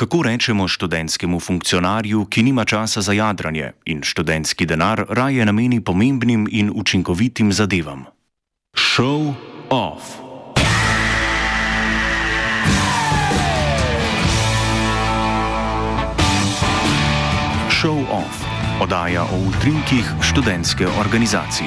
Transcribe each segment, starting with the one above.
Kako rečemo študentskemu funkcionarju, ki nima časa za jadranje in študentski denar raje nameni pomembnim in učinkovitim zadevam? Show off. Show off. Oddaja o utrinkih študentske organizacije.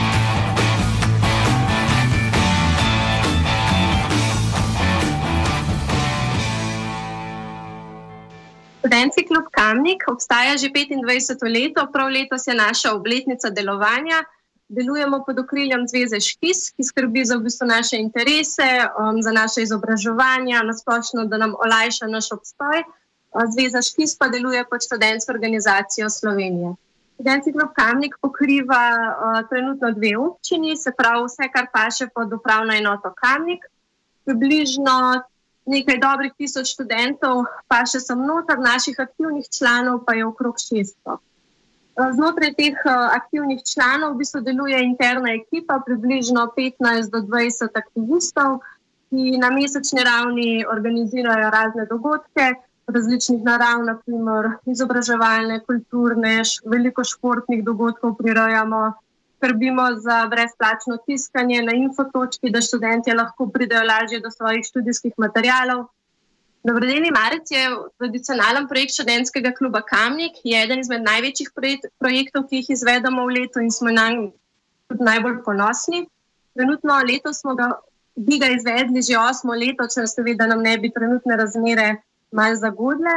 Študentski klub Kamnik obstaja že 25. leto, prav letos je naša obletnica delovanja. Delujemo pod okriljem Zveze Škis, ki skrbi za naše interese, za naše izobraževanja, nasplošno, da nam olajša naš obstoj. Zveza Škis pa deluje pod študentsko organizacijo Slovenije. Študentski klub Kamnik pokriva trenutno 2 občini, se pravi vse, kar paše pod upravno enoto Kamnik. Približno nekaj dobrih 1000 študentov paše sem noter, naših aktivnih članov pa je okrog 600. Znotraj teh aktivnih članov v bistvu deluje interna ekipa, približno 15 do 20 aktivistov, ki na mesečni ravni organizirajo razne dogodke, različnih narav, naprimer izobraževalne, kulturne, veliko športnih dogodkov prirejamo, skrbimo za brezplačno tiskanje na infotočki, da študentje lahko pridejo lažje do svojih študijskih materialov. Dobrodelni marec je tradicionalen projekt študentskega kluba Kamnik, je eden izmed največjih projektov, ki jih izvedemo v letu in smo nanj tudi najbolj ponosni. Trenutno letos bi ga izvedli že 8. leto, če seveda nam ne bi trenutne razmere malo zagodle.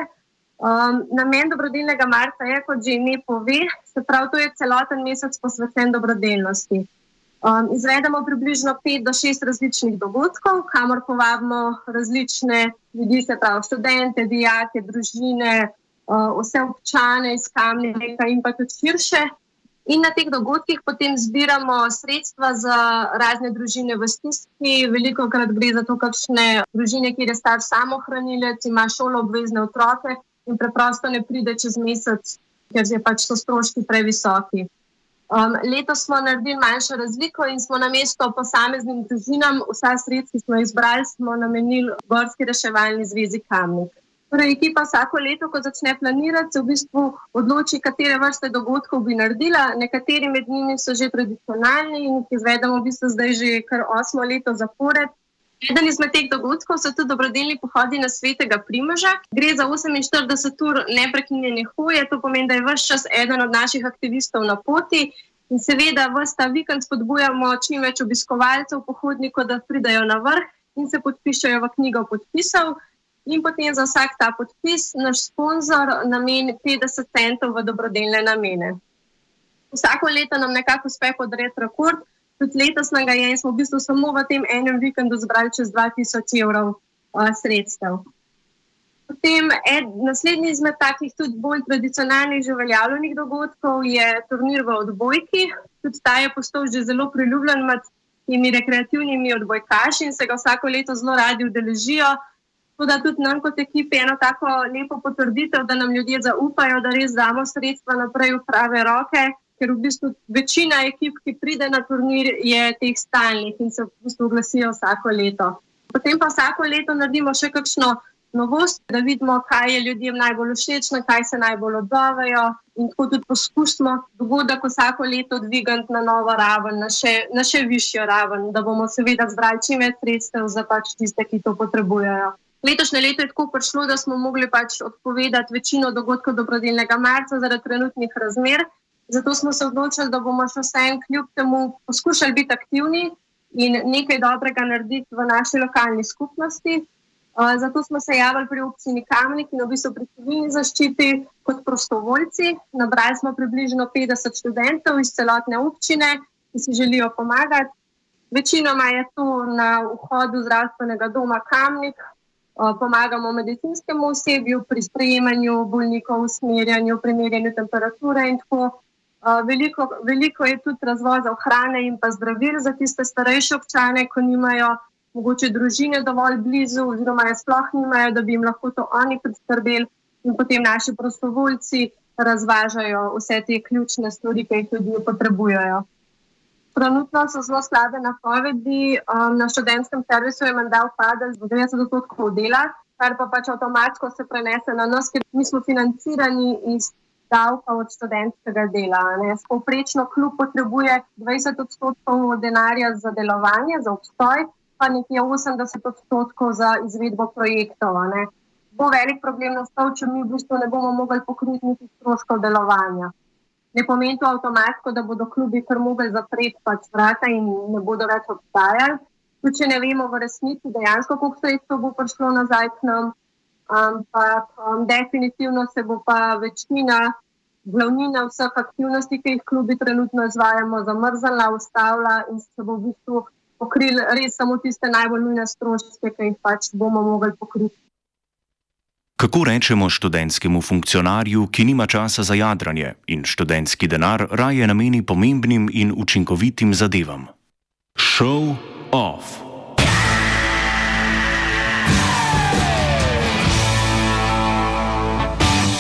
Namen dobrodelnega marca je, kot že ime pove, se pravi, to je celoten mesec posvečen dobrodelnosti. Izvedemo približno 5 do 6 različnih dogodkov, kamor povabimo različne ljudi, se pravi študente, dijake, družine, vse občane iz Kamnika in pa tudi širše. In na teh dogodkih potem zbiramo sredstva za razne družine v stiski. Velikokrat gre za to, kakšne družine, kjer je star samohranilec, ima šoloobvezne otroke in preprosto ne pride čez mesec, ker so stroški previsoki. Letos smo naredili manjšo razliko in smo namesto posameznim družinam vsa sredstva, ki smo jih zbrali, smo namenili Gorski reševalni zvezi Kamnik. Torej, ekipa vsako leto, ko začne planirati, se v bistvu odloči, katere vrste dogodkov bi naredila. Nekateri med njimi so že tradicionalni in jih izvedemo v bistvu zdaj že kar 8. leto zapored. Eden izmed teh dogodkov so tudi dobrodelni pohodi na Svetega Primoža. Gre za 48 ur neprekinjene hoje, to pomeni, da je ves čas eden od naših aktivistov na poti in seveda ves ta vikend spodbujamo čim več obiskovalcev, pohodnikov, da pridajo na vrh in se podpišejo v knjigo podpisov. In potem za vsak ta podpis naš sponzor nameni 50 centov v dobrodelne namene. Vsako leto nam nekako uspe podreti rekord, tudi letos nam ga je in smo v bistvu samo v tem enem vikendu zbrali čez 2000 evrov sredstev. Potem naslednji izmed takih tudi bolj tradicionalnih že uveljavljenih dogodkov je turnir v odbojki. Tudi ta je postal že zelo priljubljen med temi rekreativnimi odbojkaši in se ga vsako leto zelo radi udeležijo. Tudi nam kot ekipi eno tako lepo potrditev, da nam ljudje zaupajo, da res damo sredstva naprej v prave roke, ker v bistvu večina ekip, ki pride na turnir, je teh stalnih in se v bistvu oglasijo vsako leto. Potem pa vsako leto naredimo še kakšno novost, da vidimo, kaj je ljudem najbolj všeč, na kaj se najbolj odzovejo in tako tudi poskusimo dogodek vsako leto dvigati na novo raven, na še višjo raven, da bomo seveda zbrali čim več sredstev za tiste, ki to potrebujejo. Letošnje leto je tako prišlo, da smo mogli odpovedati večino dogodkov dobrodelnega marca zaradi trenutnih razmer. Zato smo se odločili, da bomo še vseeno kljub temu poskušali biti aktivni in nekaj dobrega narediti v naši lokalni skupnosti. Zato smo se javili pri občini Kamnik in v bistvu pri civilni zaščiti kot prostovoljci. Nabrali smo približno 50 študentov iz celotne občine, ki si želijo pomagati. Večinoma je to na vhodu zdravstvenega doma Kamnik. Pomagamo medicinskemu osebju pri sprejemanju bolnikov, usmerjanju, primerjanju temperature in tako. Veliko je tudi razvozov hrane in pa zdravil za tiste starejše občane, ko nimajo mogoče družine dovolj blizu oziroma je sploh nimajo, da bi jim lahko to oni priskrbeli in potem naši prostovoljci razvažajo vse te ključne stvari, ki jih ljudje potrebujejo. Trenutno so zelo slabe napovedi. Na študentskem servisu je menda upadel z 90% dela. kar pa pač avtomatsko se prenese na nas, ker mi smo financirani iz davka od študentskega dela. Povprečno klub potrebuje 20% denarja za delovanje, za obstoj, pa nekje 80% za izvedbo projektov. Bo velik problem nastal, če mi v bistvu ne bomo mogli pokriti niti stroškov delovanja. Ne pomeni to avtomatsko, da bodo klubi kar mogli zapreti pač vrata in ne bodo več obstajali. Tudi če ne vemo v resnici dejansko, koliko sredstev bo prišlo nazaj k nam, ampak definitivno se bo pa glavnina vseh aktivnosti, ki jih klubi trenutno izvajamo, zamrznila, ustavila in se bo v bistvu pokrili res samo tiste najbolj nujne stroške, ki jih pač bomo mogli pokriti. Kako rečemo študentskemu funkcionarju, ki nima časa za jadranje in študentski denar raje nameni pomembnim in učinkovitim zadevam? Show off.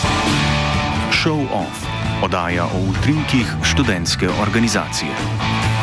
Show off. Oddaja o utrinkih študentske organizacije.